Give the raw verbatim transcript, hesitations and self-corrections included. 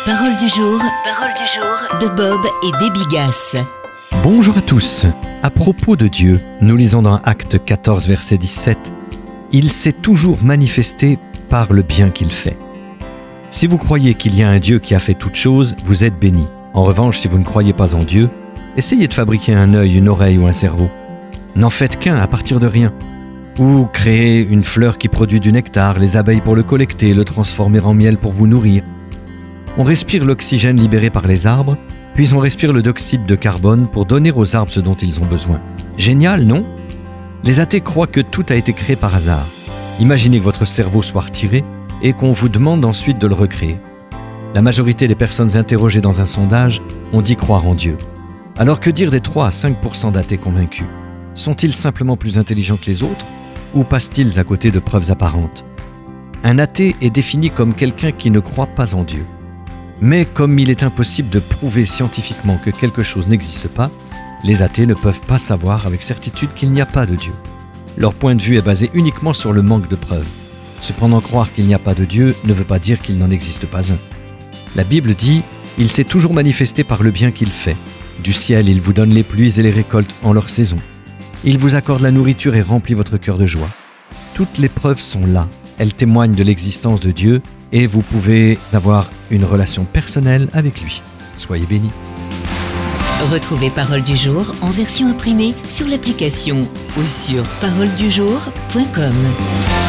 Parole du jour, parole du jour de Bob et Debbie Gass. Bonjour à tous. À propos de Dieu, nous lisons dans Actes quatorze, verset dix-sept, « Il s'est toujours manifesté par le bien qu'il fait. » Si vous croyez qu'il y a un Dieu qui a fait toutes choses, vous êtes bénis. En revanche, si vous ne croyez pas en Dieu, essayez de fabriquer un œil, une oreille ou un cerveau. N'en faites qu'un à partir de rien. Ou créez une fleur qui produit du nectar, les abeilles pour le collecter, le transformer en miel pour vous nourrir. On respire l'oxygène libéré par les arbres, puis on respire le dioxyde de carbone pour donner aux arbres ce dont ils ont besoin. Génial, non ? Les athées croient que tout a été créé par hasard. Imaginez que votre cerveau soit retiré et qu'on vous demande ensuite de le recréer. La majorité des personnes interrogées dans un sondage ont dit croire en Dieu. Alors que dire des trois à cinq pour cent d'athées convaincus ? Sont-ils simplement plus intelligents que les autres ou passent-ils à côté de preuves apparentes ? Un athée est défini comme quelqu'un qui ne croit pas en Dieu. Mais comme il est impossible de prouver scientifiquement que quelque chose n'existe pas, les athées ne peuvent pas savoir avec certitude qu'il n'y a pas de Dieu. Leur point de vue est basé uniquement sur le manque de preuves. Cependant, croire qu'il n'y a pas de Dieu ne veut pas dire qu'il n'en existe pas un. La Bible dit « Il s'est toujours manifesté par le bien qu'il fait. Du ciel, il vous donne les pluies et les récoltes en leur saison. Il vous accorde la nourriture et remplit votre cœur de joie. » Toutes les preuves sont là. Elles témoignent de l'existence de Dieu et vous pouvez avoir une relation personnelle avec lui. Soyez bénis. Retrouvez Parole du jour en version imprimée sur l'application ou sur parole du jour point com.